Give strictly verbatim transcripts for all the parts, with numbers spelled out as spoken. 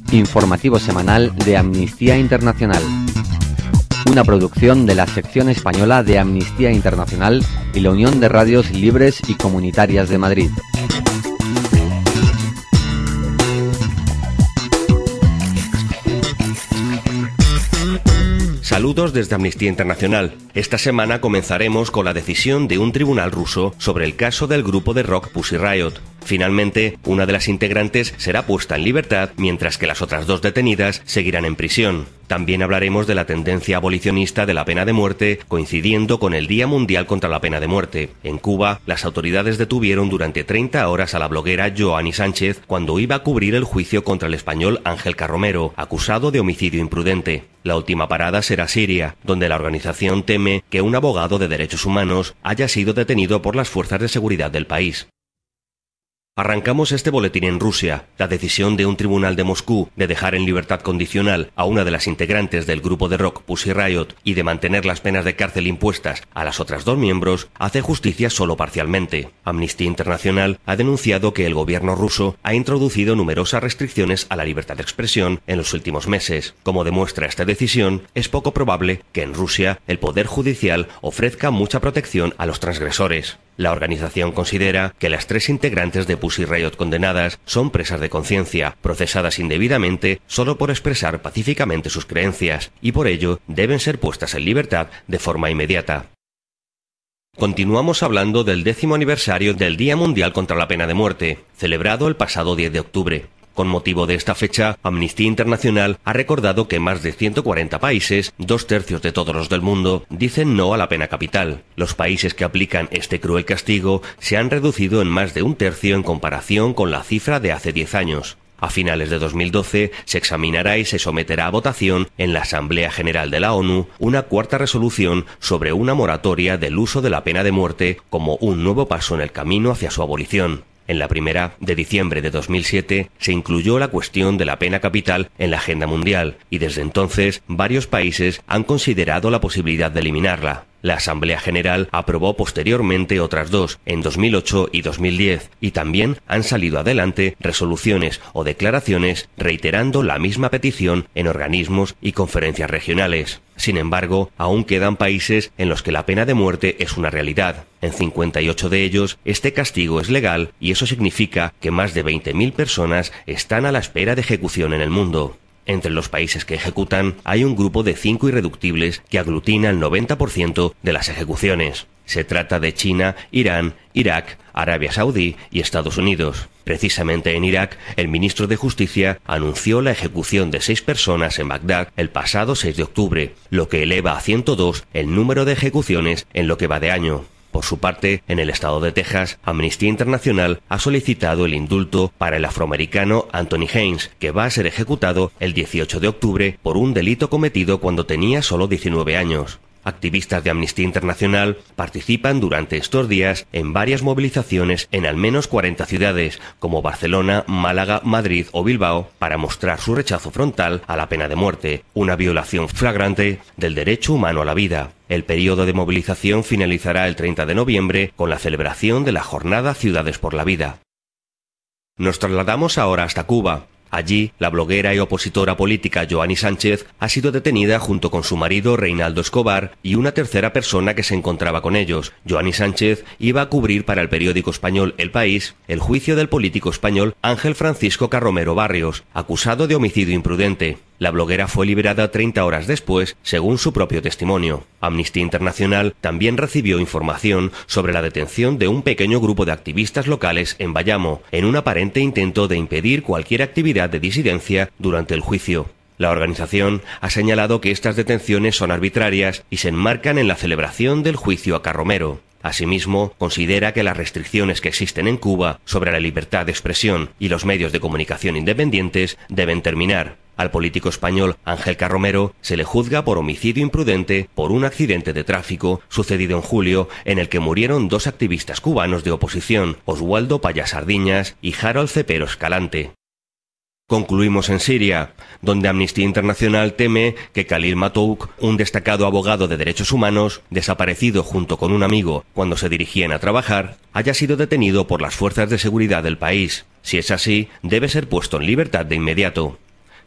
Informativo semanal de Amnistía Internacional. Una producción de la sección española de Amnistía Internacional y la Unión de Radios Libres y Comunitarias de Madrid. Saludos desde Amnistía Internacional. Esta semana comenzaremos con la decisión de un tribunal ruso sobre el caso del grupo de rock Pussy Riot. Finalmente, una de las integrantes será puesta en libertad, mientras que las otras dos detenidas seguirán en prisión. También hablaremos de la tendencia abolicionista de la pena de muerte, coincidiendo con el Día Mundial contra la Pena de Muerte. En Cuba, las autoridades detuvieron durante treinta horas a la bloguera Joanny Sánchez cuando iba a cubrir el juicio contra el español Ángel Carromero, acusado de homicidio imprudente. La última parada será Siria, donde la organización teme que un abogado de derechos humanos haya sido detenido por las fuerzas de seguridad del país. Arrancamos este boletín en Rusia. La decisión de un tribunal de Moscú de dejar en libertad condicional a una de las integrantes del grupo de rock Pussy Riot y de mantener las penas de cárcel impuestas a las otras dos miembros hace justicia solo parcialmente. Amnistía Internacional ha denunciado que el gobierno ruso ha introducido numerosas restricciones a la libertad de expresión en los últimos meses. Como demuestra esta decisión, es poco probable que en Rusia el Poder Judicial ofrezca mucha protección a los transgresores. La organización considera que las tres integrantes de Pussy Riot condenadas son presas de conciencia, procesadas indebidamente solo por expresar pacíficamente sus creencias, y por ello deben ser puestas en libertad de forma inmediata. Continuamos hablando del décimo aniversario del Día Mundial contra la Pena de Muerte, celebrado el pasado diez de octubre. Con motivo de esta fecha, Amnistía Internacional ha recordado que más de ciento cuarenta países, dos tercios de todos los del mundo, dicen no a la pena capital. Los países que aplican este cruel castigo se han reducido en más de un tercio en comparación con la cifra de hace diez años. A finales de dos mil doce se examinará y se someterá a votación en la Asamblea General de la ONU una cuarta resolución sobre una moratoria del uso de la pena de muerte como un nuevo paso en el camino hacia su abolición. En la primera, de diciembre de dos mil siete, se incluyó la cuestión de la pena capital en la agenda mundial, y desde entonces varios países han considerado la posibilidad de eliminarla. La Asamblea General aprobó posteriormente otras dos, en dos mil ocho y dos mil diez, y también han salido adelante resoluciones o declaraciones reiterando la misma petición en organismos y conferencias regionales. Sin embargo, aún quedan países en los que la pena de muerte es una realidad. En cincuenta y ocho de ellos, este castigo es legal y eso significa que más de veinte mil personas están a la espera de ejecución en el mundo. Entre los países que ejecutan hay un grupo de cinco irreductibles que aglutina el noventa por ciento de las ejecuciones. Se trata de China, Irán, Irak, Arabia Saudí y Estados Unidos. Precisamente en Irak, el ministro de Justicia anunció la ejecución de seis personas en Bagdad el pasado seis de octubre, lo que eleva a ciento dos el número de ejecuciones en lo que va de año. Por su parte, en el estado de Texas, Amnistía Internacional ha solicitado el indulto para el afroamericano Anthony Haynes, que va a ser ejecutado el dieciocho de octubre por un delito cometido cuando tenía solo diecinueve años. Activistas de Amnistía Internacional participan durante estos días en varias movilizaciones en al menos cuarenta ciudades, como Barcelona, Málaga, Madrid o Bilbao, para mostrar su rechazo frontal a la pena de muerte, una violación flagrante del derecho humano a la vida. El periodo de movilización finalizará el treinta de noviembre con la celebración de la jornada Ciudades por la Vida. Nos trasladamos ahora hasta Cuba. Allí, la bloguera y opositora política Joanny Sánchez ha sido detenida junto con su marido Reinaldo Escobar y una tercera persona que se encontraba con ellos. Joanny Sánchez iba a cubrir para el periódico español El País el juicio del político español Ángel Francisco Carromero Barrios, acusado de homicidio imprudente. La bloguera fue liberada treinta horas después, según su propio testimonio. Amnistía Internacional también recibió información sobre la detención de un pequeño grupo de activistas locales en Bayamo, en un aparente intento de impedir cualquier actividad de disidencia durante el juicio. La organización ha señalado que estas detenciones son arbitrarias y se enmarcan en la celebración del juicio a Carromero. Asimismo, considera que las restricciones que existen en Cuba sobre la libertad de expresión y los medios de comunicación independientes deben terminar. Al político español Ángel Carromero se le juzga por homicidio imprudente por un accidente de tráfico sucedido en julio en el que murieron dos activistas cubanos de oposición, Oswaldo Paya Sardiñas y Harold Cepero Escalante. Concluimos en Siria, donde Amnistía Internacional teme que Khalil Matouk, un destacado abogado de derechos humanos, desaparecido junto con un amigo cuando se dirigían a trabajar, haya sido detenido por las fuerzas de seguridad del país. Si es así, debe ser puesto en libertad de inmediato.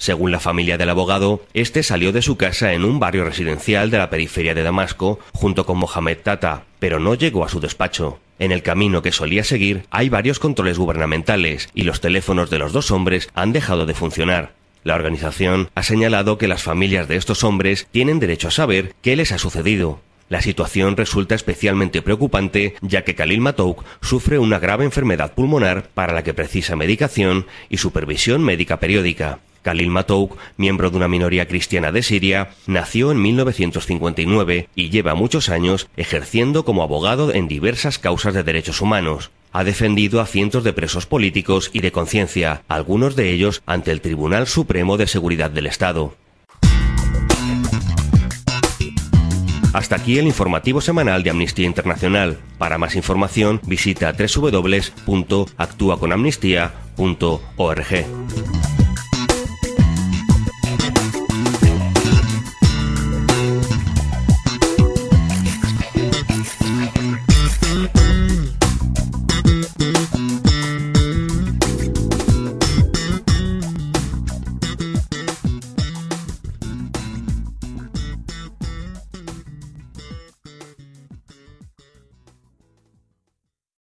Según la familia del abogado, este salió de su casa en un barrio residencial de la periferia de Damasco junto con Mohamed Tata, pero no llegó a su despacho. En el camino que solía seguir hay varios controles gubernamentales y los teléfonos de los dos hombres han dejado de funcionar. La organización ha señalado que las familias de estos hombres tienen derecho a saber qué les ha sucedido. La situación resulta especialmente preocupante ya que Khalil Matouk sufre una grave enfermedad pulmonar para la que precisa medicación y supervisión médica periódica. Khalil Matouk, miembro de una minoría cristiana de Siria, nació en mil novecientos cincuenta y nueve y lleva muchos años ejerciendo como abogado en diversas causas de derechos humanos. Ha defendido a cientos de presos políticos y de conciencia, algunos de ellos ante el Tribunal Supremo de Seguridad del Estado. Hasta aquí el informativo semanal de Amnistía Internacional. Para más información visita doble u doble u doble u punto actúa con amnistía punto org.